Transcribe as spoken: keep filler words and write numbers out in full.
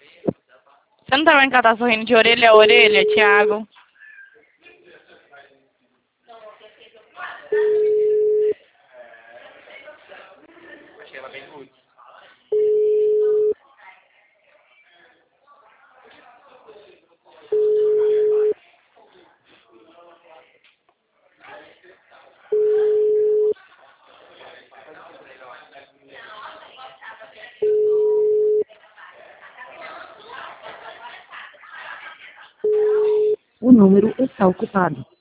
Você não tá vendo que ela tá sorrindo de orelha a orelha, Thiago? Achei ela bem rude. O número está ocupado.